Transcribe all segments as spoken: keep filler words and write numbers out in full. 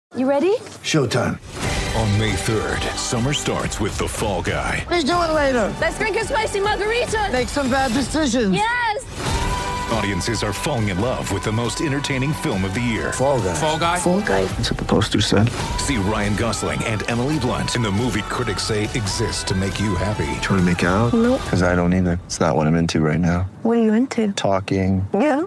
You ready? Showtime. On May third, summer starts with The Fall Guy. Let's do it later. Let's drink a spicy margarita. Make some bad decisions. Yes! Audiences are falling in love with the most entertaining film of the year. Fall Guy. Fall Guy? Fall guy. That's what the poster said. See Ryan Gosling and Emily Blunt in the movie critics say exists to make you happy. Trying to make it out? Nope. Because I don't either. It's not what I'm into right now. What are you into? Talking. Yeah.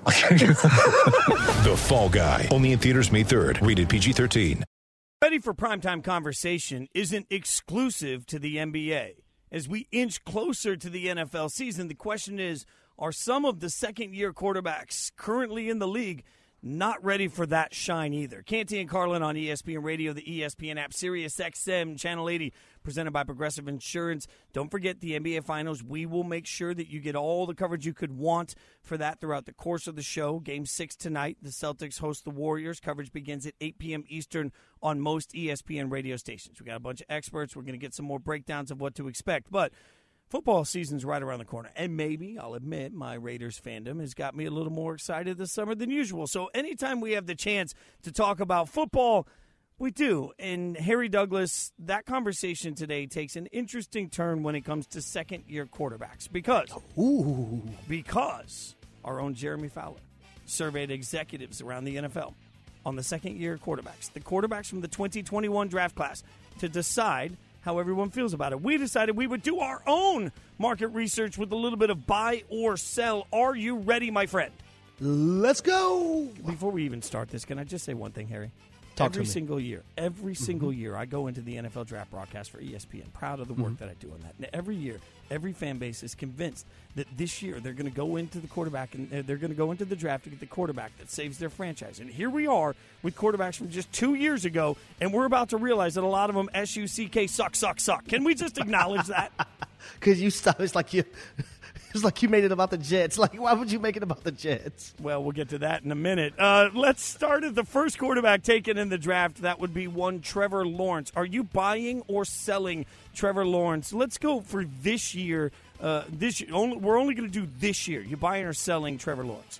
The Fall Guy. Only in theaters May third. Rated P G thirteen. Ready for Primetime Conversation isn't exclusive to the N B A. As we inch closer to the N F L season, the question is, are some of the second-year quarterbacks currently in the league not ready for that shine either? Canty and Carlin on E S P N Radio, the E S P N app, Sirius X M, Channel eighty, presented by Progressive Insurance. Don't forget the N B A Finals. We will make sure that you get all the coverage you could want for that throughout the course of the show. Game six tonight, the Celtics host the Warriors. Coverage begins at eight p.m. Eastern on most E S P N radio stations. We got a bunch of experts. We're going to get some more breakdowns of what to expect. But football season's right around the corner, and maybe, I'll admit, my Raiders fandom has got me a little more excited this summer than usual. So anytime we have the chance to talk about football, we do. And Harry Douglas, that conversation today takes an interesting turn when it comes to second-year quarterbacks because, ooh, because our own Jeremy Fowler surveyed executives around the N F L on the second-year quarterbacks, the quarterbacks from the twenty twenty-one draft class, to decide how everyone feels about it. We decided we would do our own market research with a little bit of buy or sell. Are you ready, my friend? Let's go. Before we even start this, can I just say one thing, Harry? Talk every to me. single year, every single mm-hmm. year, I go into the N F L draft broadcast for E S P N, proud of the work mm-hmm. that I do on that. And every year, every fan base is convinced that this year they're going to go into the quarterback and they're going to go into the draft to get the quarterback that saves their franchise. And here we are with quarterbacks from just two years ago, and we're about to realize that a lot of them, S U C K, suck, suck, suck. Can we just acknowledge that? Because you stop. It's like you. It's like you made it about the Jets. Like, why would you make it about the Jets? Well, we'll get to that in a minute. Uh, let's start at the first quarterback taken in the draft. That would be one Trevor Lawrence. Are you buying or selling Trevor Lawrence? Let's go for this year. Uh, this year. Only, we're only going to do this year. You buying or selling Trevor Lawrence?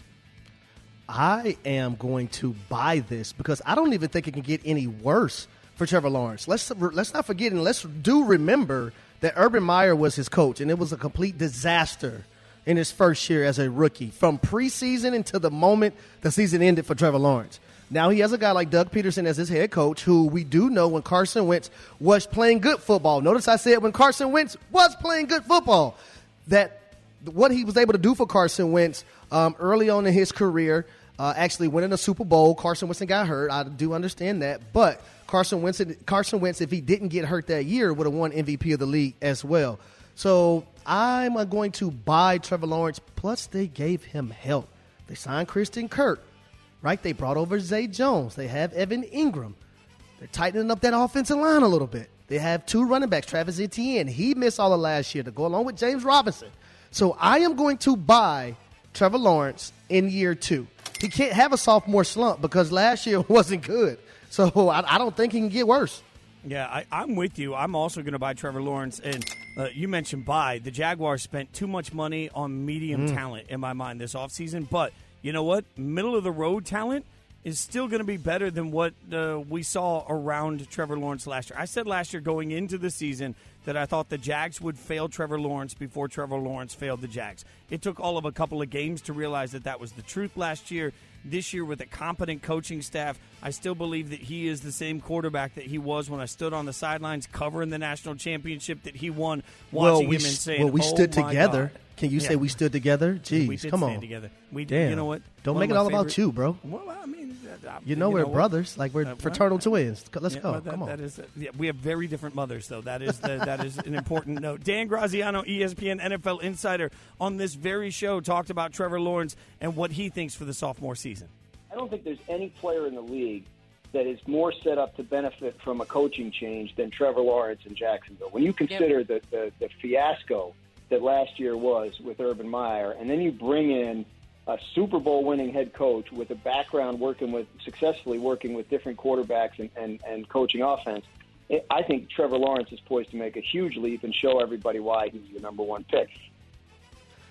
I am going to buy this because I don't even think it can get any worse for Trevor Lawrence. Let's let's not forget and let's do remember that Urban Meyer was his coach, and it was a complete disaster in his first year as a rookie, from preseason until the moment the season ended for Trevor Lawrence. Now he has a guy like Doug Peterson as his head coach, who we do know when Carson Wentz was playing good football. Notice I said when Carson Wentz was playing good football, that what he was able to do for Carson Wentz um, early on in his career, uh, actually winning a Super Bowl. Carson Wentz got hurt. I do understand that. But Carson Wentz, Carson Wentz, if he didn't get hurt that year, would have won M V P of the league as well. So I'm going to buy Trevor Lawrence. Plus, they gave him help. They signed Christian Kirk, right? They brought over Zay Jones. They have Evan Ingram. They're tightening up that offensive line a little bit. They have two running backs, Travis Etienne. He missed all of last year to go along with James Robinson. So I am going to buy Trevor Lawrence in year two. He can't have a sophomore slump because last year wasn't good. So I, I don't think he can get worse. Yeah, I, I'm with you. I'm also going to buy Trevor Lawrence. And uh, you mentioned buy. The Jaguars spent too much money on medium mm. talent in my mind this offseason. But you know what? Middle-of-the-road talent is still going to be better than what uh, we saw around Trevor Lawrence last year. I said last year going into the season that I thought the Jags would fail Trevor Lawrence before Trevor Lawrence failed the Jags. It took all of a couple of games to realize that that was the truth last year. This year with a competent coaching staff, I still believe that he is the same quarterback that he was when I stood on the sidelines covering the national championship that he won, watching well, we, him and saying, well, we oh stood my together. God. Can you yeah. say we stood together? Jeez, we did come stand on. together. We Damn. You know what? Don't One make it my all favorite, about you, bro. Well, I mean, uh, you know you we're know brothers. Like we're uh, fraternal well, twins. Let's yeah, go. well, that, come on. That is, uh, yeah, we have very different mothers, though. That is the, that is an important note. Dan Graziano, E S P N N F L insider, on this very show talked about Trevor Lawrence and what he thinks for the sophomore season. I don't think there's any player in the league that is more set up to benefit from a coaching change than Trevor Lawrence in Jacksonville. When you consider yep. the, the, the fiasco that last year was with Urban Meyer, and then you bring in a Super Bowl winning head coach with a background working with successfully working with different quarterbacks and, and, and coaching offense, it, I think Trevor Lawrence is poised to make a huge leap and show everybody why he's the number one pick.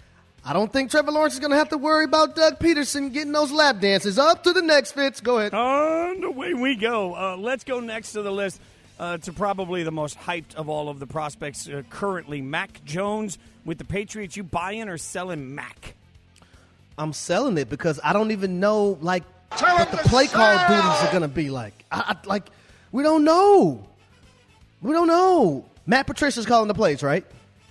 I don't think Trevor Lawrence is going to have to worry about Doug Peterson getting those lap dances. Up to the next, Fitz. Go ahead. And away we go. Uh, let's go next to the list uh, to probably the most hyped of all of the prospects uh, currently. Mac Jones with the Patriots. You buying or selling Mac? I'm selling it because I don't even know, like, what the play call duties are going to be like. I, I, like, we don't know. We don't know. Matt Patricia's calling the plays, right?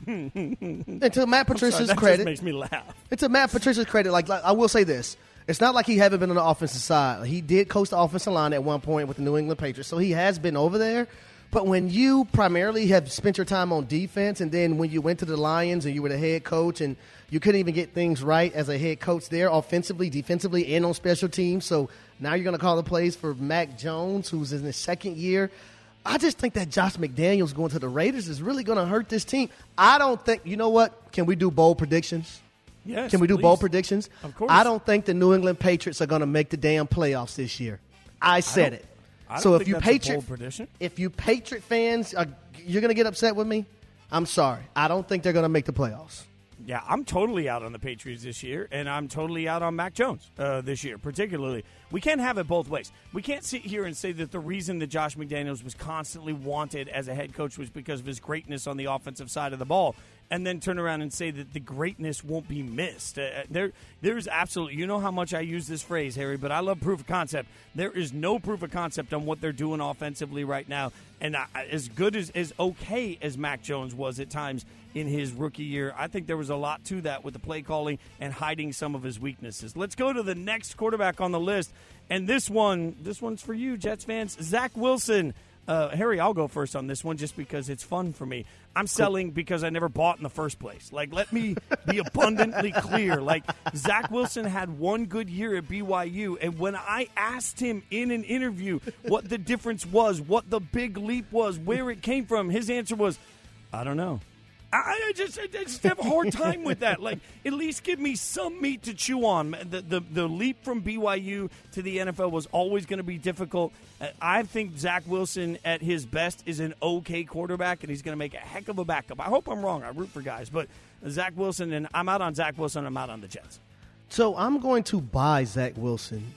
And to Matt Patricia's sorry, that credit, just makes me laugh. And to Matt Patricia's credit, like, like I will say this. It's not like he haven't been on the offensive side. He did coach the offensive line at one point with the New England Patriots, so he has been over there. But when you primarily have spent your time on defense, and then when you went to the Lions and you were the head coach and you couldn't even get things right as a head coach there offensively, defensively, and on special teams, so now you're going to call the plays for Mac Jones, who's in his second year. I just think that Josh McDaniels going to the Raiders is really going to hurt this team. I don't think – you know what? Can we do bold predictions? Yes, Can we do please. bold predictions? Of course. I don't think the New England Patriots are going to make the damn playoffs this year. I said I it. I don't so if think you that's a Patriot, bold prediction. if you Patriot fans, are, you're going to get upset with me. I'm sorry. I don't think they're going to make the playoffs. Yeah, I'm totally out on the Patriots this year, and I'm totally out on Mac Jones uh, this year, particularly. We can't have it both ways. We can't sit here and say that the reason that Josh McDaniels was constantly wanted as a head coach was because of his greatness on the offensive side of the ball, and then turn around and say that the greatness won't be missed. Uh, there, There's absolutely – you know how much I use this phrase, Harry, but I love proof of concept. There is no proof of concept on what they're doing offensively right now, and I, as good as, as okay as Mac Jones was at times – in his rookie year, I think there was a lot to that with the play calling and hiding some of his weaknesses. Let's go to the next quarterback on the list, and this one, this one's for you, Jets fans. Zach Wilson. Uh, Harry, I'll go first on this one just because it's fun for me. I'm selling because I never bought in the first place. Like, let me be abundantly clear. Like, Zach Wilson had one good year at B Y U, and when I asked him in an interview what the difference was, what the big leap was, where it came from, his answer was, I don't know. I, I just I just have a hard time with that. Like, at least give me some meat to chew on. The the, the leap from B Y U to the N F L was always going to be difficult. I think Zach Wilson at his best is an okay quarterback, and he's going to make a heck of a backup. I hope I'm wrong. I root for guys. But Zach Wilson, and I'm out on Zach Wilson. I'm out on the Jets. So I'm going to buy Zach Wilson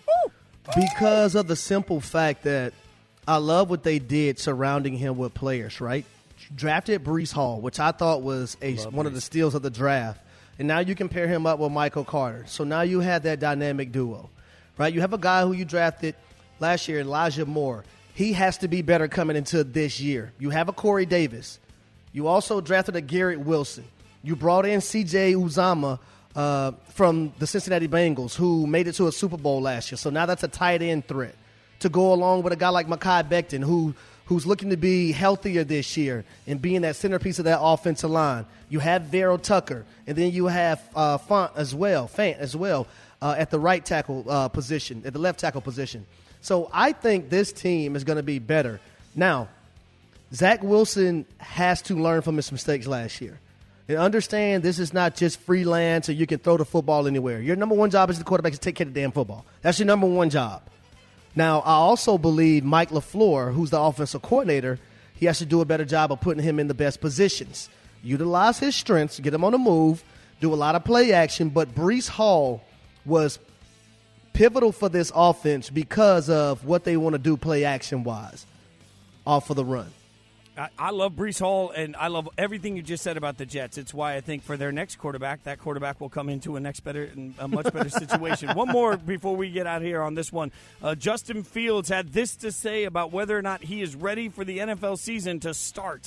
because of the simple fact that I love what they did surrounding him with players, right? Drafted Breece Hall, which I thought was a, one Breece. of the steals of the draft. And now you can pair him up with Michael Carter. So now you have that dynamic duo, right? You have a guy who you drafted last year, Elijah Moore. He has to be better coming into this year. You have a Corey Davis. You also drafted a Garrett Wilson. You brought in C J Uzomah uh, from the Cincinnati Bengals, who made it to a Super Bowl last year. So now that's a tight end threat to go along with a guy like Mekhi Becton, who – who's looking to be healthier this year and being that centerpiece of that offensive line. You have Verrell Tucker, and then you have uh, Fant as well, Fant as well, uh, at the right tackle uh, position, at the left tackle position. So I think this team is going to be better. Now, Zach Wilson has to learn from his mistakes last year. And understand this is not just freelance or you can throw the football anywhere. Your number one job as the quarterback is to take care of the damn football. That's your number one job. Now, I also believe Mike LaFleur, who's the offensive coordinator, he has to do a better job of putting him in the best positions. Utilize his strengths, get him on the move, do a lot of play action. But Breece Hall was pivotal for this offense because of what they want to do play action-wise off of the run. I, I love Breece Hall, and I love everything you just said about the Jets. It's why I think for their next quarterback, that quarterback will come into a next better, a much better situation. One more before we get out here on this one. Uh, Justin Fields had this to say about whether or not he is ready for the N F L season to start.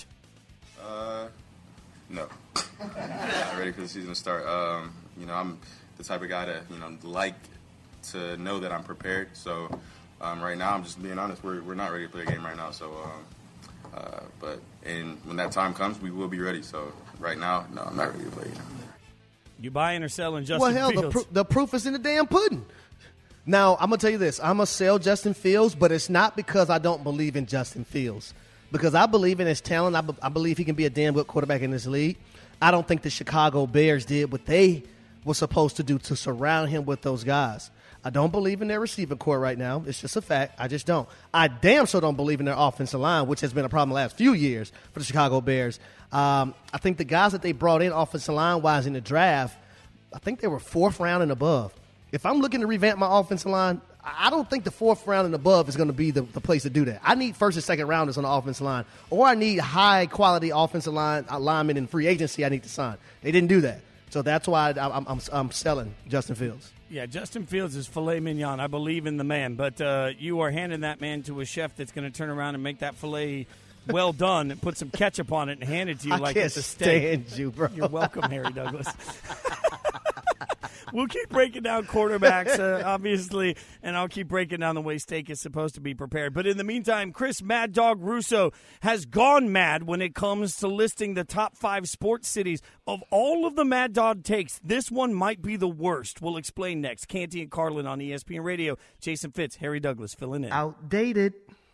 Uh, no, not ready for the season to start. Um, you know, I'm the type of guy that you know like to know that I'm prepared. So um, right now, I'm just being honest. We're we're not ready to play a game right now. So. Um, Uh, but and when that time comes, we will be ready. So right now, no, I'm not ready to play. You buying or selling Justin well, hell, Fields? The, pr- the proof is in the damn pudding. Now, I'm going to tell you this. I'm going to sell Justin Fields, but it's not because I don't believe in Justin Fields. Because I believe in his talent. I, be- I believe he can be a damn good quarterback in this league. I don't think the Chicago Bears did what they were supposed to do to surround him with those guys. I don't believe in their receiving core right now. It's just a fact. I just don't. I damn sure don't believe in their offensive line, which has been a problem the last few years for the Chicago Bears. Um, I think the guys that they brought in offensive line-wise in the draft I think they were fourth round and above. If I'm looking to revamp my offensive line, I don't think the fourth round and above is going to be the, the place to do that. I need first and second rounders on the offensive line, or I need high-quality offensive line linemen in free agency I need to sign. They didn't do that. So that's why I, I'm, I'm, I'm selling Justin Fields. Yeah, Justin Fields is filet mignon. I believe in the man. But uh, you are handing that man to a chef that's going to turn around and make that filet well done and put some ketchup on it and hand it to you I like can't it's a steak. stand you, bro. You're welcome, Harry Douglas. We'll keep breaking down quarterbacks, uh, obviously, and I'll keep breaking down the way steak is supposed to be prepared. But in the meantime, Chris Mad Dog Russo has gone mad when it comes to listing the top five sports cities. Of all of the Mad Dog takes, this one might be the worst. We'll explain next. Canty and Carlin on E S P N Radio. Jason Fitz, Harry Douglas filling in. Outdated.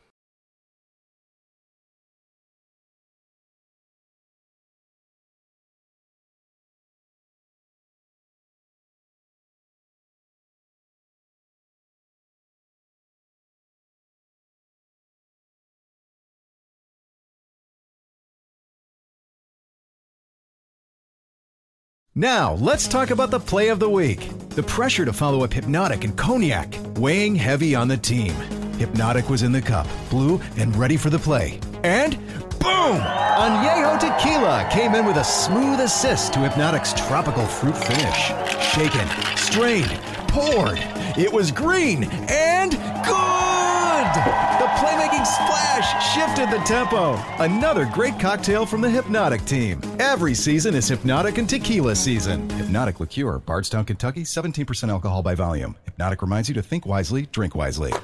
Now, let's talk about the play of the week. The pressure to follow up Hypnotic and Cognac, weighing heavy on the team. Hypnotic was in the cup, blue, and ready for the play. And boom! Añejo Tequila came in with a smooth assist to Hypnotic's tropical fruit finish. Shaken, strained, poured. It was green and good! The playmaking splash shifted the tempo. Another great cocktail from the Hypnotic team. Every season is Hypnotic and Tequila season. Hypnotic Liqueur, Bardstown, Kentucky, seventeen percent alcohol by volume. Hypnotic reminds you to think wisely, drink wisely.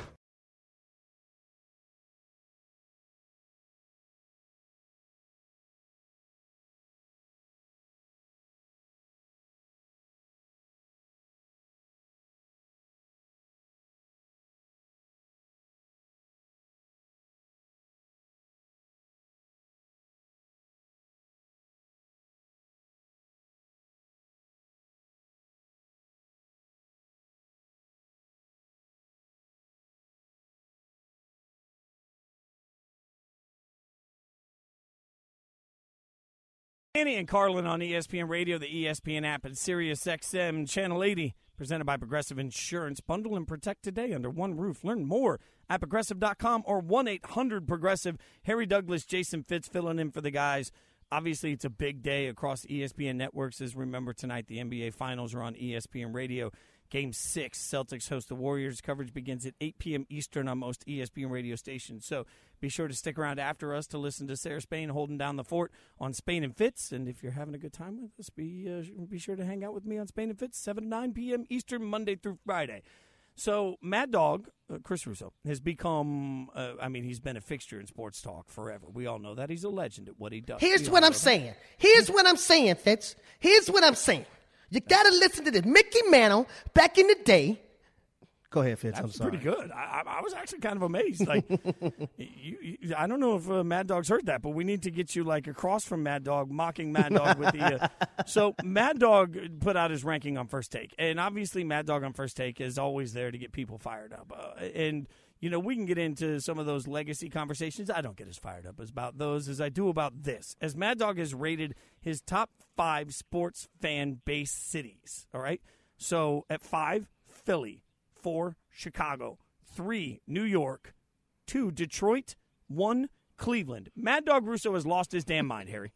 Annie and Carlin on E S P N Radio, the E S P N app, and Sirius X M Channel eighty, presented by Progressive Insurance. Bundle and protect today under one roof. Learn more at progressive dot com or one eight hundred progressive. Harry Douglas, Jason Fitz filling in for the guys. Obviously, it's a big day across E S P N networks. As remember, tonight the N B A Finals are on E S P N Radio. Game six, Celtics host the Warriors. Coverage begins at eight p.m. Eastern on most E S P N radio stations. So be sure to stick around after us to listen to Sarah Spain holding down the fort on Spain and Fitz. And if you're having a good time with us, be uh, be sure to hang out with me on Spain and Fitz, seven to nine p.m. Eastern, Monday through Friday. So Mad Dog, uh, Chris Russo, has become, uh, I mean, he's been a fixture in sports talk forever. We all know that. He's a legend at what he does. Here's what I'm saying. Here's what I'm saying, Fitz. Here's what I'm saying. You got to listen to this. Mickey Mantle, back in the day. Go ahead, Fitz. That I'm was sorry. pretty good. I, I was actually kind of amazed. Like, you, you, I don't know if uh, Mad Dog's heard that, but we need to get you like across from Mad Dog, mocking Mad Dog with the. Uh, so Mad Dog put out his ranking on First Take, and obviously Mad Dog on First Take is always there to get people fired up. Uh, and you know we can get into some of those legacy conversations. I don't get as fired up as about those as I do about this. As Mad Dog has rated his top five sports fan base cities. All right, so at five, Philly. Four, Chicago. Three, New York. Two, Detroit. One, Cleveland. Mad Dog Russo has lost his damn mind, Harry.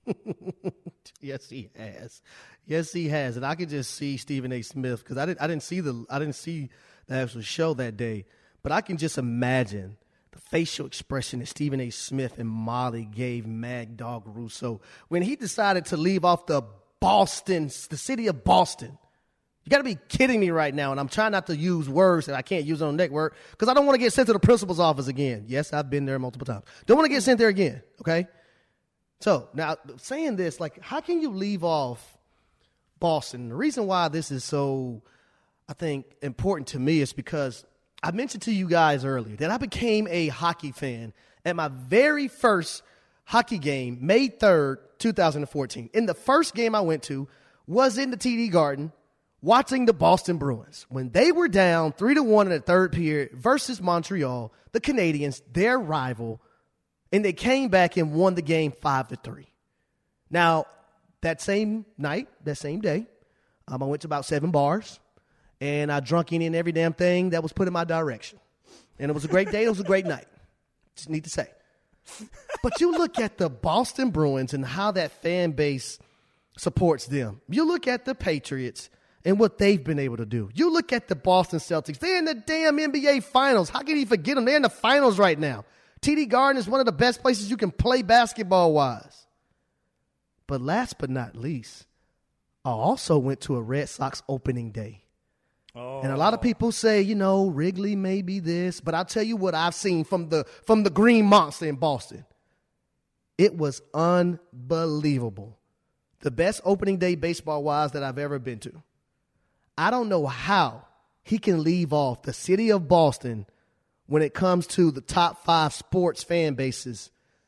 Yes, he has. Yes, he has. And I could just see Stephen A. Smith because I didn't. I didn't see the. I didn't see the actual show that day. But I can just imagine the facial expression that Stephen A. Smith and Molly gave Mad Dog Russo when he decided to leave off the Boston, the city of Boston. You got to be kidding me right now, and I'm trying not to use words that I can't use on the network because I don't want to get sent to the principal's office again. Yes, I've been there multiple times. Don't want to get sent there again, okay? So, now, saying this, like, how can you leave off Boston? The reason why this is so, I think, important to me is because I mentioned to you guys earlier that I became a hockey fan at my very first hockey game, May third, twenty fourteen. And the first game I went to was in the T D Garden, watching the Boston Bruins. When they were down three to one in the third period versus Montreal, the Canadiens, their rival, and they came back and won the game five to three. Now, that same night, that same day, Um, I went to about seven bars, and I drunk any and every damn thing that was put in my direction. And it was a great day. It was a great night. Just need to say. But you look at the Boston Bruins and how that fan base supports them. You look at the Patriots and what they've been able to do. You look at the Boston Celtics. They're in the damn N B A Finals. How can you forget them? They're in the finals right now. T D Garden is one of the best places you can play basketball-wise. But last but not least, I also went to a Red Sox opening day. Oh. And a lot of people say, you know, Wrigley may be this, but I'll tell you what I've seen from the from the Green Monster in Boston. It was unbelievable. The best opening day baseball-wise that I've ever been to. I don't know how he can leave off the city of Boston when it comes to the top five sports fan bases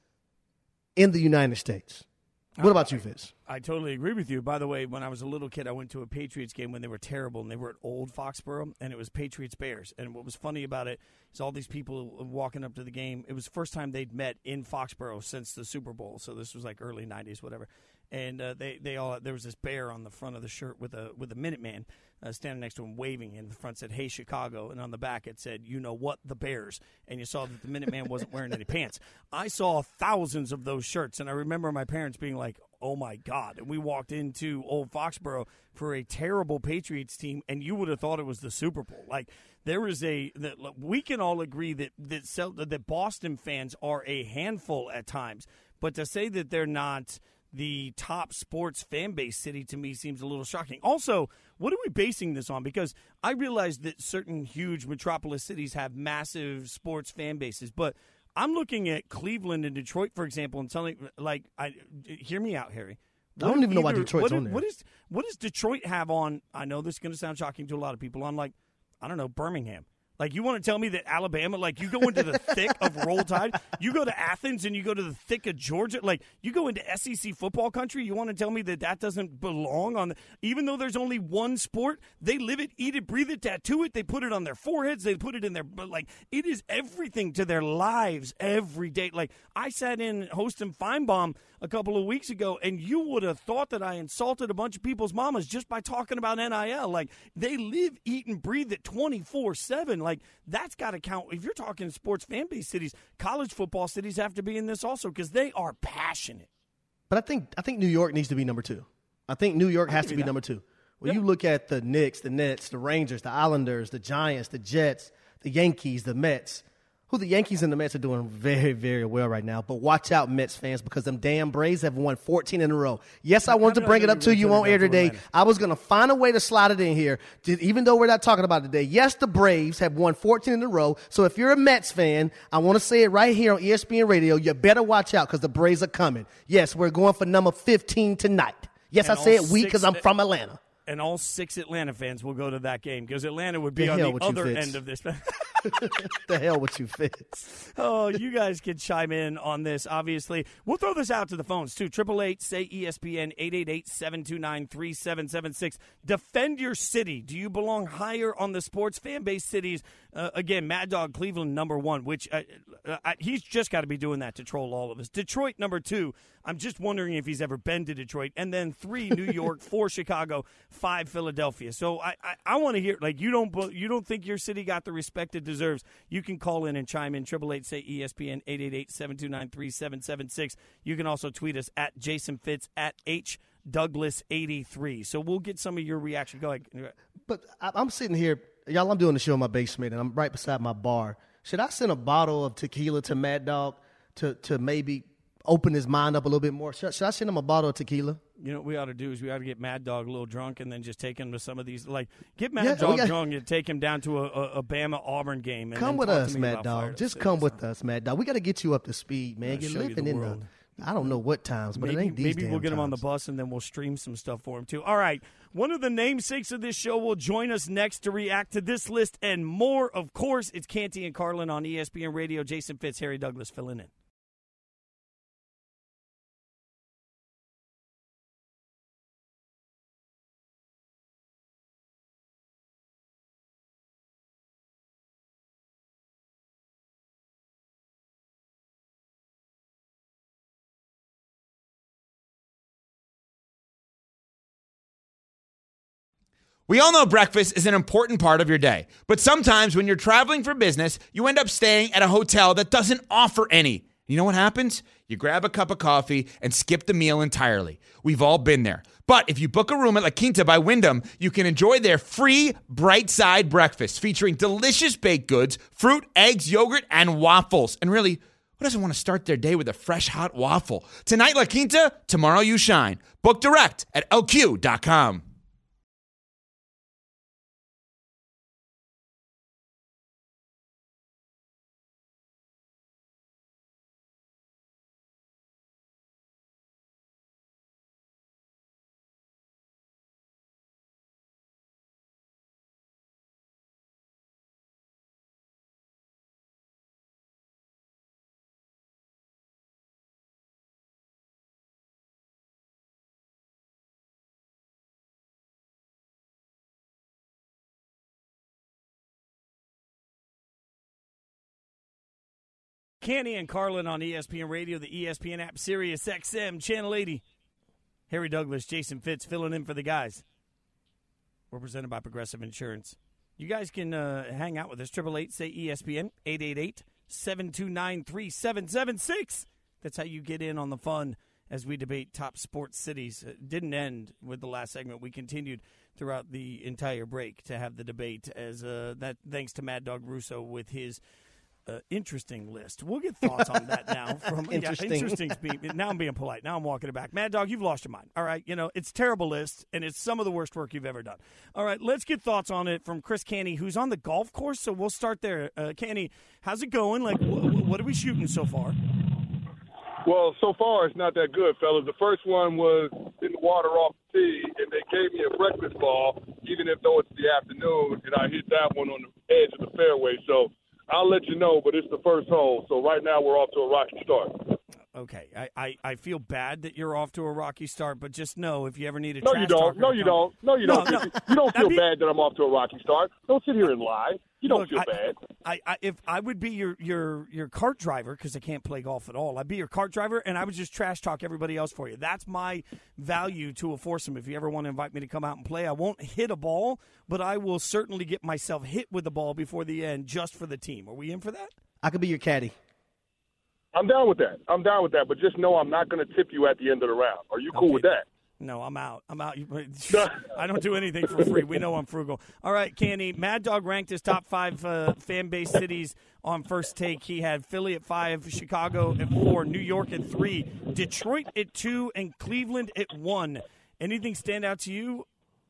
in the United States. What about you, Fitz? I totally agree with you. By the way, when I was a little kid, I went to a Patriots game when they were terrible, and they were at Old Foxborough, and it was Patriots-Bears. And what was funny about it is all these people walking up to the game. It was the first time they'd met in Foxborough since the Super Bowl, so this was like early nineties, whatever. And uh, they, they all there was this bear on the front of the shirt with a with a Minuteman uh, standing next to him waving, and the front said, "Hey, Chicago," and on the back it said, "You know what, the Bears." And you saw that the Minuteman wasn't wearing any pants. I saw thousands of those shirts, and I remember my parents being like, "Oh my God!" And we walked into Old Foxborough for a terrible Patriots team, and you would have thought it was the Super Bowl. Like there is a that we can all agree that that that Boston fans are a handful at times, but to say that they're not the top sports fan base city to me seems a little shocking. Also, what are we basing this on? Because I realize that certain huge metropolis cities have massive sports fan bases, but I'm looking at Cleveland and Detroit, for example, and telling, like, I hear me out, Harry. What I don't even either, know why Detroit's what on is, there. What, is, what does Detroit have on, I know this is going to sound shocking to a lot of people, on, like, I don't know, Birmingham. Like, you want to tell me that Alabama, like, you go into the thick of Roll Tide, you go to Athens and you go to the thick of Georgia, like, you go into S E C football country, you want to tell me that that doesn't belong on the, even though there's only one sport, they live it, eat it, breathe it, tattoo it, they put it on their foreheads, they put it in their, but, like, it is everything to their lives every day. Like, I sat in Host and Feinbaum a couple of weeks ago, and you would have thought that I insulted a bunch of people's mamas just by talking about N I L. Like, they live, eat, and breathe it twenty-four seven. Like, that's got to count. If you're talking sports fan base cities, college football cities have to be in this also because they are passionate. But I think I think New York needs to be number two. I think New York has to be that. number two. When yep. you look at the Knicks, the Nets, the Rangers, the Islanders, the Giants, the Jets, the Yankees, the Mets, who the Yankees and the Mets are doing very, very well right now. But watch out, Mets fans, because them damn Braves have won fourteen in a row. Yes, I wanted to bring it up to you on air today. I was going to find a way to slide it in here, to, even though we're not talking about it today. Yes, the Braves have won fourteen in a row. So if you're a Mets fan, I want to say it right here on E S P N Radio. You better watch out because the Braves are coming. Yes, we're going for number fifteen tonight. Yes, and I say it we because I'm from Atlanta. And all six Atlanta fans will go to that game because Atlanta would be the on the other end of this. The hell with you, Fitz. Oh, you guys can chime in on this, obviously. We'll throw this out to the phones, too. eight eight eight, say E S P N, eight eight eight, seven two nine, three seven seven six. Defend your city. Do you belong higher on the sports fan base cities? Uh, again, Mad Dog Cleveland, number one, which uh, uh, he's just got to be doing that to troll all of us. Detroit, number two. I'm just wondering if he's ever been to Detroit. And then three, New York, four, Chicago, five, Philadelphia. So I, I, I want to hear, like, you don't you don't think your city got the respect it deserves. You can call in and chime in. eight eight eight, say E S P N, eight eight eight, seven two nine, three seven seven six. You can also tweet us at Jason Fitz, at H Douglas eighty-three. So we'll get some of your reaction. Go ahead. But I'm sitting here, y'all, I'm doing the show in my basement, and I'm right beside my bar. Should I send a bottle of tequila to Mad Dog to, to maybe open his mind up a little bit more? Should, should I send him a bottle of tequila? You know what we ought to do is we ought to get Mad Dog a little drunk and then just take him to some of these, like, get Mad yeah, Dog got, drunk and take him down to a, a, a Bama-Auburn game. And come with us, Mad Dog. Just come with so. us, Mad Dog. We got to get you up to speed, man. You're living in the, I don't know what times, but maybe, it ain't these Maybe damn we'll get times. him on the bus and then we'll stream some stuff for him, too. All right. One of the namesakes of this show will join us next to react to this list and more. Of course, it's Canty and Carlin on E S P N Radio. Jason Fitz, Harry Douglas filling in. We all know breakfast is an important part of your day, but sometimes when you're traveling for business, you end up staying at a hotel that doesn't offer any. You know what happens? You grab a cup of coffee and skip the meal entirely. We've all been there. But if you book a room at La Quinta by Wyndham, you can enjoy their free Bright Side breakfast featuring delicious baked goods, fruit, eggs, yogurt, and waffles. And really, who doesn't want to start their day with a fresh, hot waffle? Tonight, La Quinta, tomorrow you shine. Book direct at L Q dot com. Canty and Carlin on E S P N Radio, the E S P N app, Sirius X M, Channel eighty. Harry Douglas, Jason Fitz filling in for the guys. We're presented by Progressive Insurance. You guys can uh, hang out with us. Triple eight say E S P N, eight eight eight, seven two nine, three seven seven six. That's how you get in on the fun as we debate top sports cities. It didn't end with the last segment. We continued throughout the entire break to have the debate as uh, that thanks to Mad Dog Russo with his Uh, interesting list. We'll get thoughts on that now. From Interesting. Yeah, interesting. Now I'm being polite. Now I'm walking it back. Mad Dog, you've lost your mind. All right, you know it's a terrible list, and it's some of the worst work you've ever done. All right, let's get thoughts on it from Chris Canty, who's on the golf course. So we'll start there. Uh, Canty, how's it going? Like, wh- what are we shooting so far? Well, so far it's not that good, fellas. The first one was in the water off the tee, and they gave me a breakfast ball, even if though it's the afternoon, and I hit that one on the edge of the fairway. So I'll let you know, but it's the first hole. So right now we're off to a rocky start. Okay, I, I, I feel bad that you're off to a rocky start, but just know if you ever need a no, trash you don't. No, you come, don't. No, you no, don't. No. You don't feel be, bad that I'm off to a rocky start. Don't sit here and lie. You don't look, feel I, bad. I, I, if I would be your your your cart driver, because I can't play golf at all, I'd be your cart driver, and I would just trash talk everybody else for you. That's my value to a foursome. If you ever want to invite me to come out and play, I won't hit a ball, but I will certainly get myself hit with the ball before the end just for the team. Are we in for that? I could be your caddy. I'm down with that. I'm down with that, but just know I'm not going to tip you at the end of the round. Are you cool okay. with that? No, I'm out. I'm out. I don't do anything for free. We know I'm frugal. All right, Canty. Mad Dog ranked his top five uh, fan base cities on First Take. He had Philly at five, Chicago at four, New York at three, Detroit at two, and Cleveland at one. Anything stand out to you?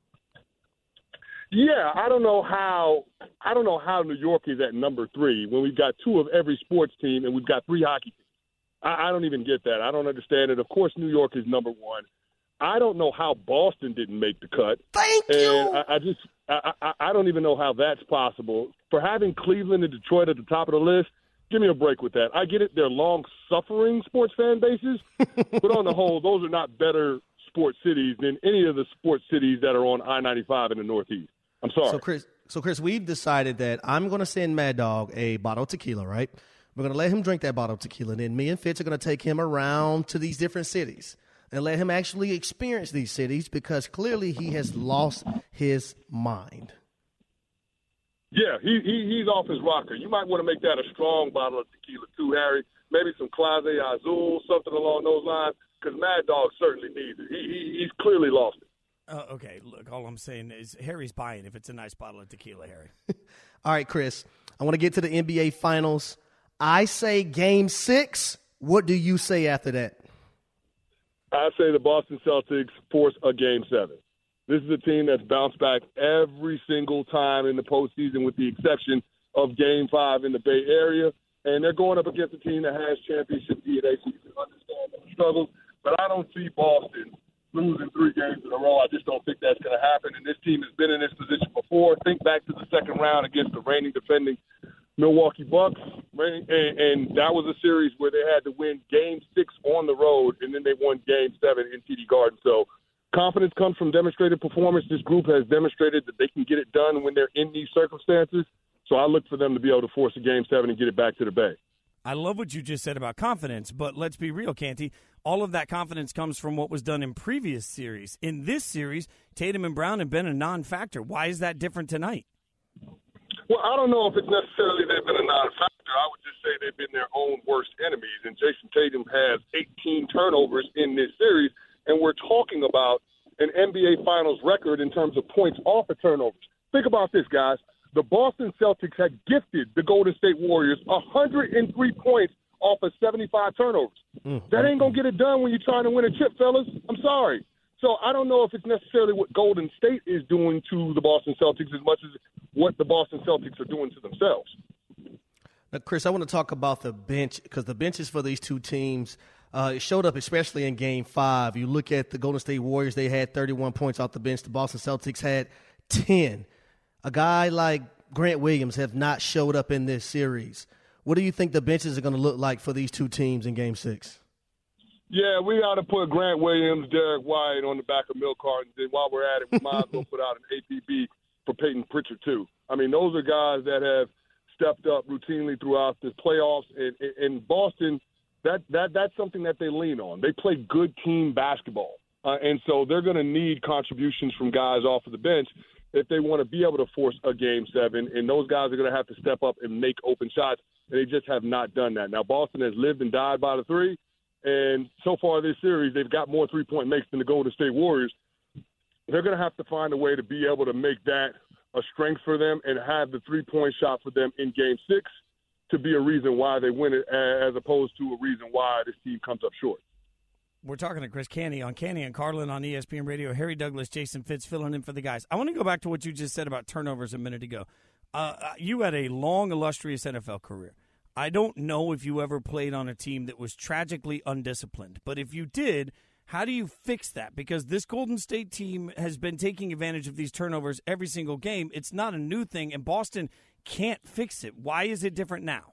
Yeah, I don't know how I don't know how New York is at number three when we've got two of every sports team and we've got three hockey teams. I, I don't even get that. I don't understand it. Of course, New York is number one. I don't know how Boston didn't make the cut. Thank and you. I, I just I, I, I don't even know how that's possible. For having Cleveland and Detroit at the top of the list, give me a break with that. I get it. They're long-suffering sports fan bases, but on the whole, those are not better sports cities than any of the sports cities that are on I ninety-five in the Northeast. I'm sorry. So, Chris, so Chris, we've decided that I'm going to send Mad Dog a bottle of tequila, right? We're going to let him drink that bottle of tequila, and then me and Fitz are going to take him around to these different cities and let him actually experience these cities because clearly he has lost his mind. Yeah, he, he he's off his rocker. You might want to make that a strong bottle of tequila too, Harry. Maybe some Clase Azul, something along those lines, because Mad Dog certainly needs it. He, he He's clearly lost it. Uh, okay, look, all I'm saying is Harry's buying if it's a nice bottle of tequila, Harry. All right, Chris, I want to get to the N B A Finals. I say game six. What do you say after that? I say the Boston Celtics force a game seven. This is a team that's bounced back every single time in the postseason with the exception of game five in the Bay Area. And they're going up against a team that has championship D N A, so you can understand the struggles. But I don't see Boston losing three games in a row. I just don't think that's going to happen. And this team has been in this position before. Think back to the second round against the reigning defending Milwaukee Bucks. And, and that was a series where they had to win game six on the road, and then they won game seven in T D Garden. So confidence comes from demonstrated performance. This group has demonstrated that they can get it done when they're in these circumstances. So I look for them to be able to force a game seven and get it back to the Bay. I love what you just said about confidence, but let's be real, Canty. All of that confidence comes from what was done in previous series. In this series, Tatum and Brown have been a non-factor. Why is that different tonight? Well, I don't know if it's necessarily they've been a non-factor. I would just say they've been their own worst enemies. And Jason Tatum has eighteen turnovers in this series, and we're talking about an N B A Finals record in terms of points off of turnovers. Think about this, guys. The Boston Celtics had gifted the Golden State Warriors one hundred three points off of seventy-five turnovers. Mm. That ain't going to get it done when you're trying to win a chip, fellas. I'm sorry. So I don't know if it's necessarily what Golden State is doing to the Boston Celtics as much as what the Boston Celtics are doing to themselves. Now, Chris, I want to talk about the bench because the benches for these two teams, uh, it showed up especially in Game five. You look at the Golden State Warriors, they had thirty-one points off the bench. The Boston Celtics had ten. A guy like Grant Williams have not showed up in this series. What do you think the benches are going to look like for these two teams in Game six? Yeah, we ought to put Grant Williams, Derek White on the back of milk cartons. And while we're at it, we might as well put out an A P B for Peyton Pritchard, too. I mean, those are guys that have stepped up routinely throughout the playoffs. And in Boston, that, that that's something that they lean on. They play good team basketball. Uh, and so they're going to need contributions from guys off of the bench if they want to be able to force a game seven. And those guys are going to have to step up and make open shots. And they just have not done that. Now, Boston has lived and died by the three. And so far this series, they've got more three-point makes than the Golden State Warriors. They're going to have to find a way to be able to make that a strength for them and have the three-point shot for them in Game six to be a reason why they win it as opposed to a reason why this team comes up short. We're talking to Chris Canty on Canty and Carlin on E S P N Radio. Harry Douglas, Jason Fitz filling in for the guys. I want to go back to what you just said about turnovers a minute ago. Uh, you had a long, illustrious N F L career. I don't know if you ever played on a team that was tragically undisciplined, but if you did, how do you fix that? Because this Golden State team has been taking advantage of these turnovers every single game. It's not a new thing, and Boston can't fix it. Why is it different now?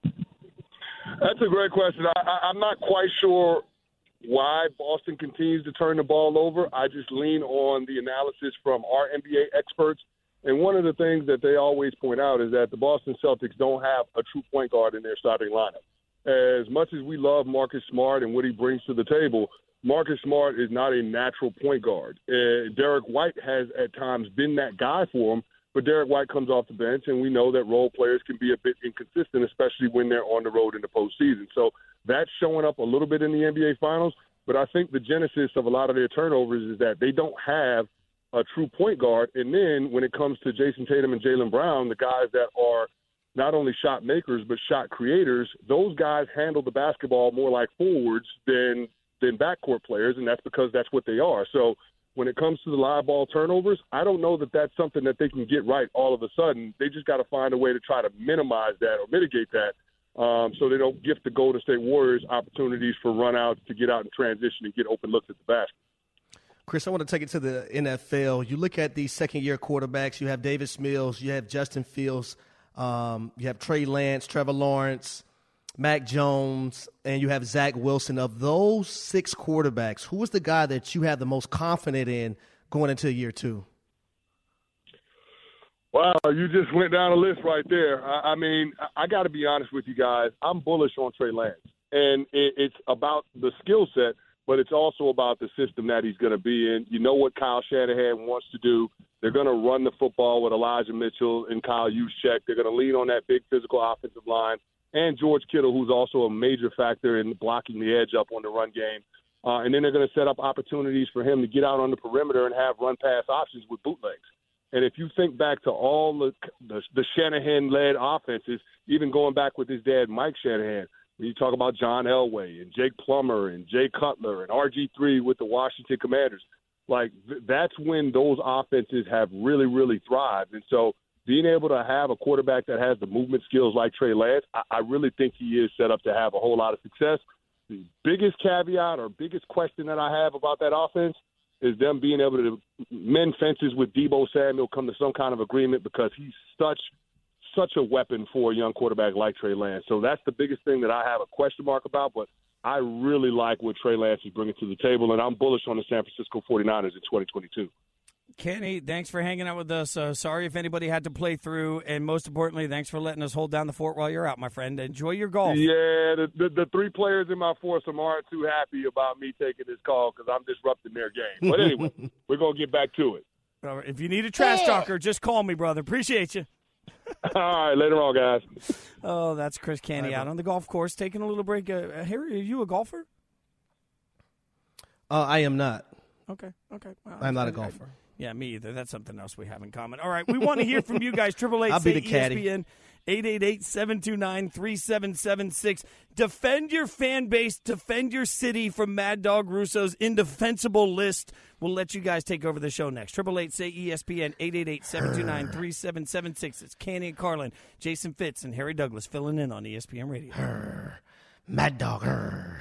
That's a great question. I, I, I'm not quite sure why Boston continues to turn the ball over. I just lean on the analysis from our N B A experts. And one of the things that they always point out is that the Boston Celtics don't have a true point guard in their starting lineup. As much as we love Marcus Smart and what he brings to the table, Marcus Smart is not a natural point guard. Uh, Derek White has at times been that guy for him, but Derek White comes off the bench, and we know that role players can be a bit inconsistent, especially when they're on the road in the postseason. So that's showing up a little bit in the N B A Finals, but I think the genesis of a lot of their turnovers is that they don't have a true point guard. And then when it comes to Jason Tatum and Jaylen Brown, the guys that are not only shot makers but shot creators, those guys handle the basketball more like forwards than than backcourt players, and that's because that's what they are. So when it comes to the live ball turnovers, I don't know that that's something that they can get right all of a sudden. They just got to find a way to try to minimize that or mitigate that um, so they don't gift the Golden State Warriors opportunities for run-outs to get out and transition and get open looks at the basket. Chris, I want to take it to the N F L. You look at these second-year quarterbacks. You have Davis Mills. You have Justin Fields. Um, you have Trey Lance, Trevor Lawrence, Mac Jones, and you have Zach Wilson. Of those six quarterbacks, who is the guy that you have the most confident in going into year two? Wow, you just went down a list right there. I, I mean, I, I got to be honest with you guys. I'm bullish on Trey Lance, and it, it's about the skill set, but it's also about the system that he's going to be in. You know what Kyle Shanahan wants to do. They're going to run the football with Elijah Mitchell and Kyle Juszczyk. They're going to lean on that big physical offensive line and George Kittle, who's also a major factor in blocking the edge up on the run game. Uh, and then they're going to set up opportunities for him to get out on the perimeter and have run-pass options with bootlegs. And if you think back to all the, the, the Shanahan-led offenses, even going back with his dad, Mike Shanahan, when you talk about John Elway and Jake Plummer and Jay Cutler and R G three with the Washington Commanders, like th- that's when those offenses have really, really thrived. And so being able to have a quarterback that has the movement skills like Trey Lance, I, I really think he is set up to have a whole lot of success. The biggest caveat or biggest question that I have about that offense is them being able to mend fences with Deebo Samuel, come to some kind of agreement, because he's such such a weapon for a young quarterback like Trey Lance. So that's the biggest thing that I have a question mark about, but I really like what Trey Lance is bringing to the table, and I'm bullish on the San Francisco forty-niners in twenty twenty-two. Kenny, thanks for hanging out with us. Uh, sorry if anybody had to play through, and most importantly, thanks for letting us hold down the fort while you're out, my friend. Enjoy your golf. Yeah, the, the, the three players in my foursome aren't too happy about me taking this call because I'm disrupting their game. But anyway, we're going to get back to it. All right, if you need a trash talker, just call me, brother. Appreciate you. All right, later on, guys. Oh, that's Chris Canty out on the golf course, taking a little break. Uh, Harry, are you a golfer? Uh, I am not. Okay, okay. Well, I'm not I, a golfer. I, yeah, me either. That's something else we have in common. All right, we want to hear from you guys. Triple eight I'll be say the caddy. E S P N eight eight eight, seven two nine, three seven seven six. Defend your fan base. Defend your city from Mad Dog Russo's indefensible list. We'll let you guys take over the show next. Triple eight say E S P N eight eight eight, seven two nine, three seven seven six. It's Canty and Carlin, Jason Fitz, and Harry Douglas filling in on E S P N Radio. Her. Mad Dog. Her.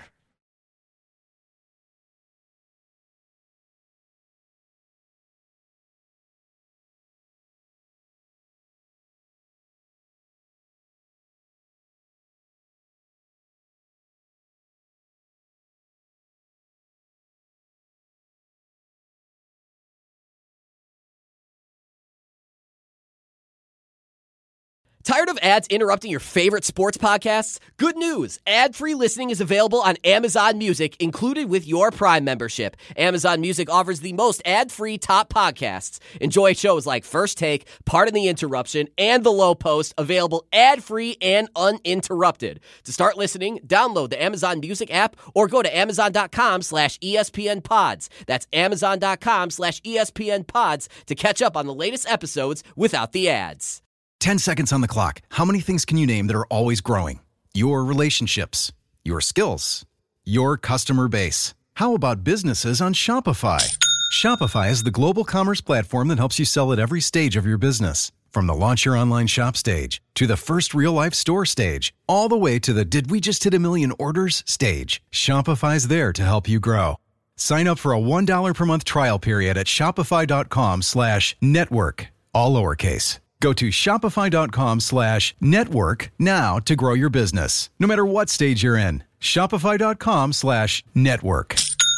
Tired of ads interrupting your favorite sports podcasts? Good news! Ad-free listening is available on Amazon Music, included with your Prime membership. Amazon Music offers the most ad-free top podcasts. Enjoy shows like First Take, Pardon the Interruption, and The Low Post, available ad-free and uninterrupted. To start listening, download the Amazon Music app or go to amazon.com slash ESPN pods. That's amazon.com slash ESPN pods to catch up on the latest episodes without the ads. ten seconds on the clock. How many things can you name that are always growing? Your relationships, your skills, your customer base. How about businesses on Shopify? Shopify is the global commerce platform that helps you sell at every stage of your business. From the launch your online shop stage to the first real-life store stage, all the way to the did we just hit a million orders stage. Shopify's there to help you grow. Sign up for a one dollar per month trial period at shopify.com slash network, all lowercase. Go to shopify.com slash network now to grow your business, no matter what stage you're in. Shopify.com slash network.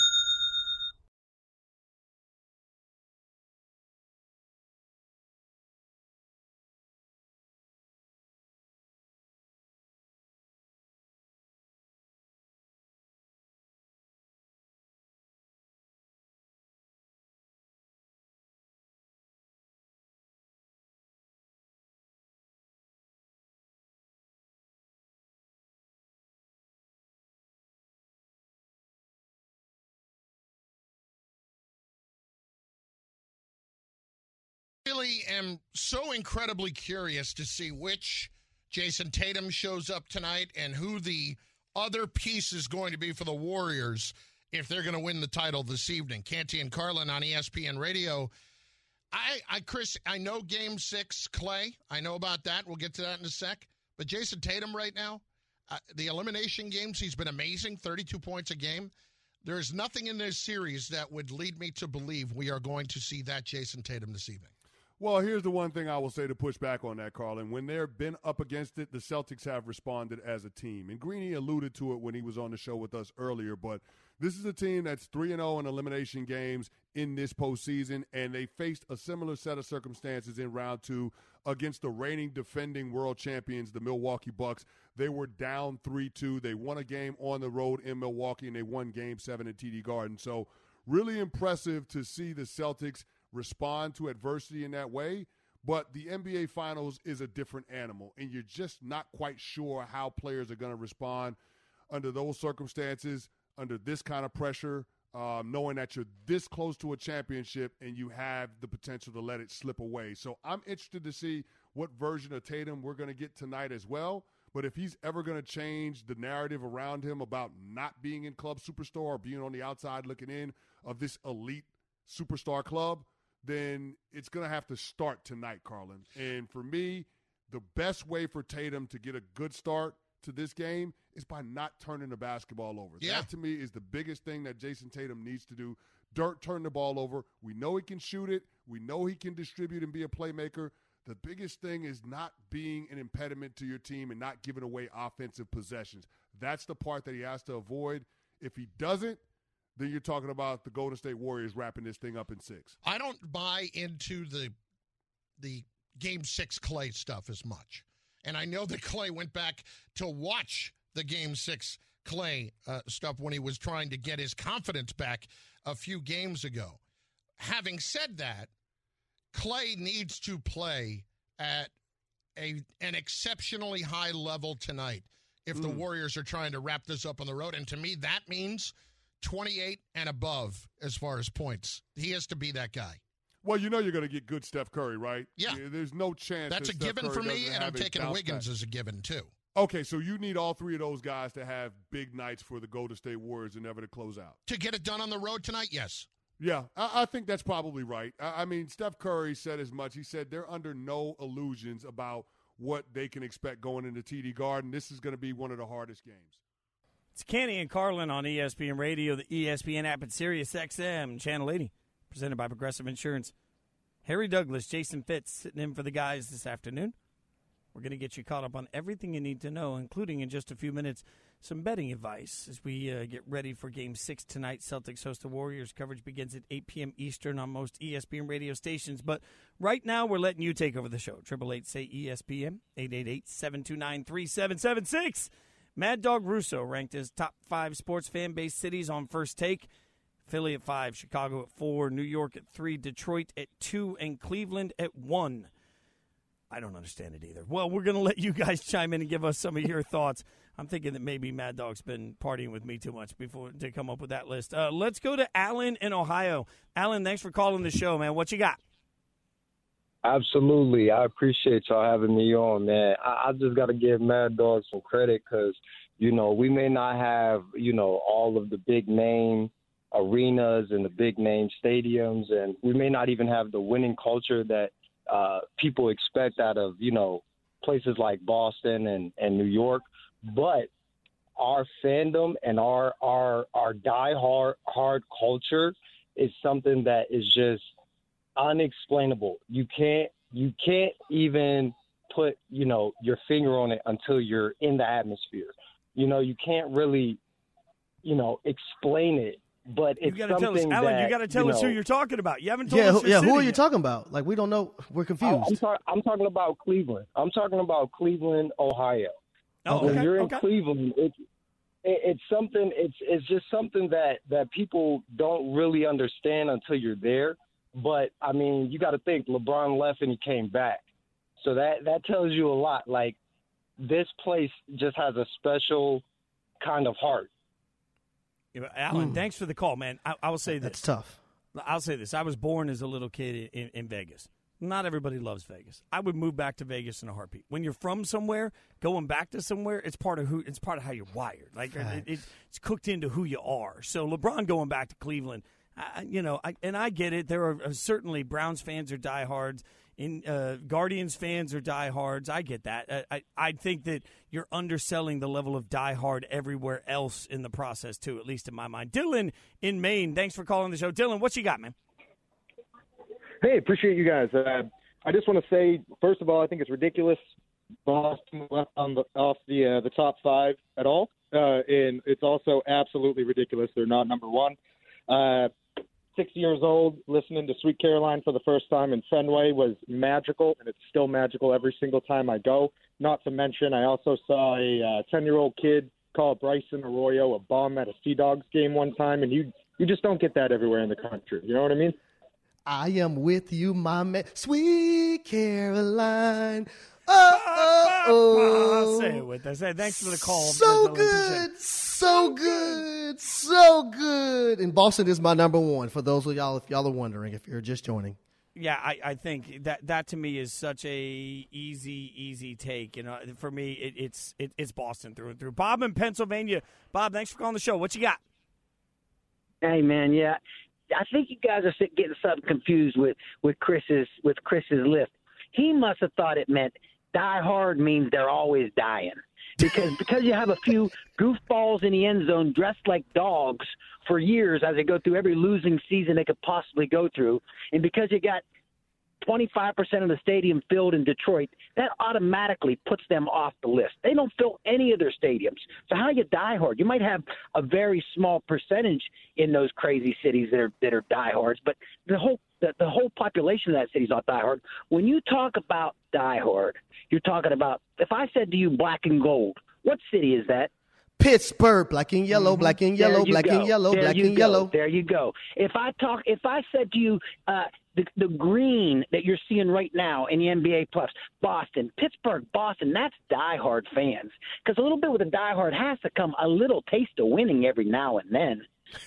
Really am so incredibly curious to see which Jason Tatum shows up tonight and who the other piece is going to be for the Warriors if they're going to win the title this evening. Canty and Carlin on E S P N Radio. I, I, Chris, I know Game Six, Clay. I know about that. We'll get to that in a sec. But Jason Tatum right now, uh, the elimination games, he's been amazing, thirty-two points a game. There is nothing in this series that would lead me to believe we are going to see that Jason Tatum this evening. Well, here's the one thing I will say to push back on that, Carlin. When they've been up against it, the Celtics have responded as a team. And Greeny alluded to it when he was on the show with us earlier, but this is a team that's three and oh in elimination games in this postseason, and they faced a similar set of circumstances in round two against the reigning defending world champions, the Milwaukee Bucks. They were down three two. They won a game on the road in Milwaukee, and they won game seven at T D Garden. So really impressive to see the Celtics respond to adversity in that way, but the N B A Finals is a different animal, and you're just not quite sure how players are going to respond under those circumstances, under this kind of pressure, um, knowing that you're this close to a championship and you have the potential to let it slip away. So I'm interested to see what version of Tatum we're going to get tonight as well, but if he's ever going to change the narrative around him about not being in club superstar or being on the outside looking in of this elite superstar club, then it's going to have to start tonight, Carlin. And for me, the best way for Tatum to get a good start to this game is by not turning the basketball over. Yeah. That, to me, is the biggest thing that Jason Tatum needs to do. Dirt, turn the ball over. We know he can shoot it. We know he can distribute and be a playmaker. The biggest thing is not being an impediment to your team and not giving away offensive possessions. That's the part that he has to avoid. If he doesn't, then you're talking about the Golden State Warriors wrapping this thing up in six. I don't buy into the the game six Clay stuff as much. And I know that Clay went back to watch the game six Clay uh, stuff when he was trying to get his confidence back a few games ago. Having said that, Clay needs to play at a an exceptionally high level tonight if the mm. Warriors are trying to wrap this up on the road. And to me, that means twenty-eight and above as far as points. He has to be that guy. Well, you know you're going to get good Steph Curry, right? Yeah. There's no chance That's that a Steph given Curry for me, and I'm have a taking bounce Wiggins back. as a given, too. Okay, so you need all three of those guys to have big nights for the Golden State Warriors and never to close out. To get it done on the road tonight, yes. Yeah, I, I think that's probably right. I, I mean, Steph Curry said as much. He said they're under no illusions about what they can expect going into T D Garden. This is going to be one of the hardest games. It's Kenny and Carlin on E S P N Radio, the E S P N app, and Sirius X M, Channel eighty, presented by Progressive Insurance. Harry Douglas, Jason Fitz, sitting in for the guys this afternoon. We're going to get you caught up on everything you need to know, including in just a few minutes some betting advice as we uh, get ready for Game six tonight. Celtics host the Warriors. Coverage begins at eight p.m. Eastern on most E S P N radio stations. But right now, we're letting you take over the show. eight eight eight, say E S P N, eight eight eight, seven two nine, three seven seven six. Mad Dog Russo ranked as top five sports fan-based cities on First Take. Philly at five, Chicago at four, New York at three, Detroit at two, and Cleveland at one. I don't understand it either. Well, we're going to let you guys chime in and give us some of your thoughts. I'm thinking that maybe Mad Dog's been partying with me too much before to come up with that list. Uh, let's go to Alan in Ohio. Alan, thanks for calling the show, man. What you got? Absolutely. I appreciate y'all having me on, man. I, I just got to give Mad Dog some credit because, you know, we may not have, you know, all of the big name arenas and the big name stadiums, and we may not even have the winning culture that uh, people expect out of, you know, places like Boston and, and New York. But our fandom and our our our die-hard hard culture is something that is just unexplainable. You can't you can't even put, you know, your finger on it until you're in the atmosphere. You know, you can't really, you know, explain it. But it's you gotta something tell us, Alan, that, you got to tell you us know, who you're talking about. You haven't told Yeah, us who, your yeah. Who city are you yet. talking about? Like, we don't know. We're confused. I'm, tar- I'm talking about Cleveland. I'm talking about Cleveland, Ohio. Oh, when okay, you're in okay. Cleveland, it's it, it's something. It's it's just something that that people don't really understand until you're there. But I mean, you got to think LeBron left and he came back, so that that tells you a lot. Like, this place just has a special kind of heart. Yeah, Alan, Hmm. thanks for the call, man. I, I will say this. That's tough. I'll say this. I was born as a little kid in, in Vegas. Not everybody loves Vegas. I would move back to Vegas in a heartbeat. When you're from somewhere, going back to somewhere, it's part of who. It's part of how you're wired. Like it, it, it's cooked into who you are. So LeBron going back to Cleveland, I, you know, I, and I get it. There are uh, certainly Browns fans are diehards. In uh, Guardians fans are diehards. I get that. I, I I think that you're underselling the level of diehard everywhere else in the process too, at least in my mind. Dylan in Maine, thanks for calling the show. Dylan, what you got, man? Hey, appreciate you guys. Uh, I just want to say, first of all, I think it's ridiculous Boston left on the, off the uh, the top five at all, uh, and it's also absolutely ridiculous they're not number one. Uh, sixty years old, listening to Sweet Caroline for the first time in Fenway was magical, and it's still magical every single time I go. Not to mention, I also saw a uh, ten-year-old kid call Bryson Arroyo a bum at a Sea Dogs game one time, and you you just don't get that everywhere in the country. You know what I mean? I am with you, my man. Sweet Caroline. Oh, oh, oh. I'll say it with us. Hey, thanks for the call. So Dylan. good. So good. So good. And Boston is my number one for those of y'all, if y'all are wondering, if you're just joining. Yeah, I, I think that that to me is such a easy, easy take. You know, for me, it, it's it, it's Boston through and through. Bob in Pennsylvania. Bob, thanks for calling the show. What you got? Hey, man, yeah. I think you guys are getting something confused with, with Chris's with Chris's list. He must have thought it meant die hard means they're always dying. Because because you have a few goofballs in the end zone dressed like dogs for years as they go through every losing season they could possibly go through, and because you got twenty-five percent of the stadium filled in Detroit, that automatically puts them off the list. They don't fill any of their stadiums. So how do you diehard? You might have a very small percentage in those crazy cities that are that are diehards, but the whole the, the whole population of that city is not diehard. When you talk about diehard, you're talking about, if I said to you black and gold, what city is that? Pittsburgh, black and yellow, Mm-hmm. black and yellow, black go. and yellow, there black you and go. yellow. There you go. If I talk, if I said to you, uh, the the green that you're seeing right now in the N B A playoffs, Boston, Pittsburgh, Boston, that's diehard fans. Because a little bit with a diehard has to come a little taste of winning every now and then.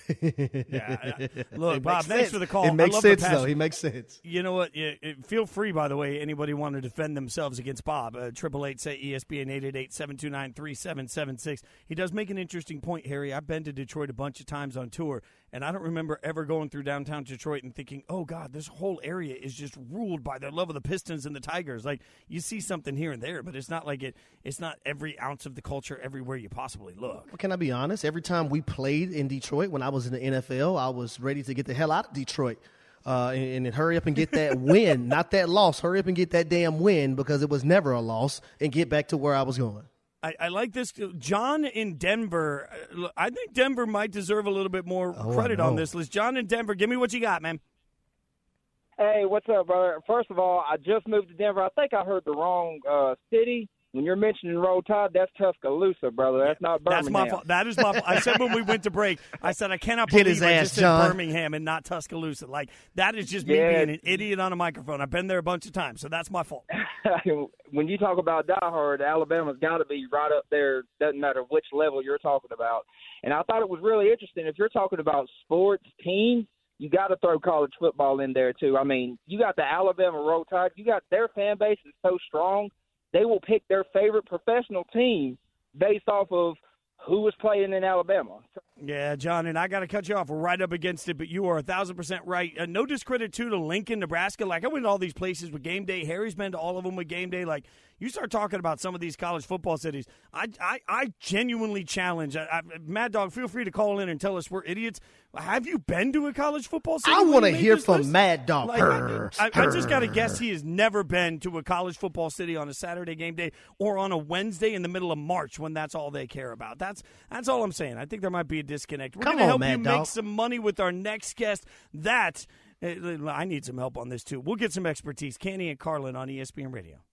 yeah. Look, It Bob, makes thanks sense. for the call. It makes I love the sense, passion. though. He makes sense. You know what? Yeah, it- feel free, by the way, anybody want to defend themselves against Bob. Triple eight say E S P N eight eight eight seven two nine three seven seven six. He does make an interesting point, Harry. I've been to Detroit a bunch of times on tour, and I don't remember ever going through downtown Detroit and thinking, "Oh God, this whole area is just ruled by their love of the Pistons and the Tigers." Like, you see something here and there, but it's not like it. It's not every ounce of the culture everywhere you possibly look. Well, can I be honest? Every time we played in Detroit when I was in the N F L, I was ready to get the hell out of Detroit uh, and, and hurry up and get that win, not that loss. Hurry up and get that damn win because it was never a loss, and get back to where I was going. I, I like this. John in Denver. uh, I think Denver might deserve a little bit more Oh, credit I on know. this list. John in Denver, give me what you got, man. Hey, what's up, brother? First of all, I just moved to Denver. I think I heard the wrong uh, city. When you're mentioning Roll Tide, that's Tuscaloosa, brother. That's not Birmingham. That's my fault. That is my fault. I said when we went to break, I said I cannot Get believe his I ass, just said John. Birmingham and not Tuscaloosa. Like, that is just me Yeah. being an idiot on a microphone. I've been there a bunch of times, so that's my fault. When you talk about diehard, Alabama's got to be right up there. Doesn't matter which level you're talking about. And I thought it was really interesting. If you're talking about sports teams, you got to throw college football in there too. I mean, you got the Alabama Roll Tide. You got their fan base is so strong. They will pick their favorite professional team based off of who was playing in Alabama. Yeah, John, and I got to cut you off. We're right up against it, but you are a thousand percent right. Uh, no discredit, too, to Lincoln, Nebraska. Like, I went to all these places with game day. Harry's been to all of them with game day. Like, you start talking about some of these college football cities, I I, I genuinely challenge. I, I, Mad Dog, feel free to call in and tell us we're idiots. Have you been to a college football city? I when want to you made hear this from list? Mad Dog. Like, I, I, I just got to guess he has never been to a college football city on a Saturday game day or on a Wednesday in the middle of March when that's all they care about. That's that's all I'm saying. I think there might be a disconnect. We're Come going to on, help you Mad make Dog. some money with our next guest. That, uh, I need some help on this too. We'll get some expertise. Candy and Carlin on E S P N Radio.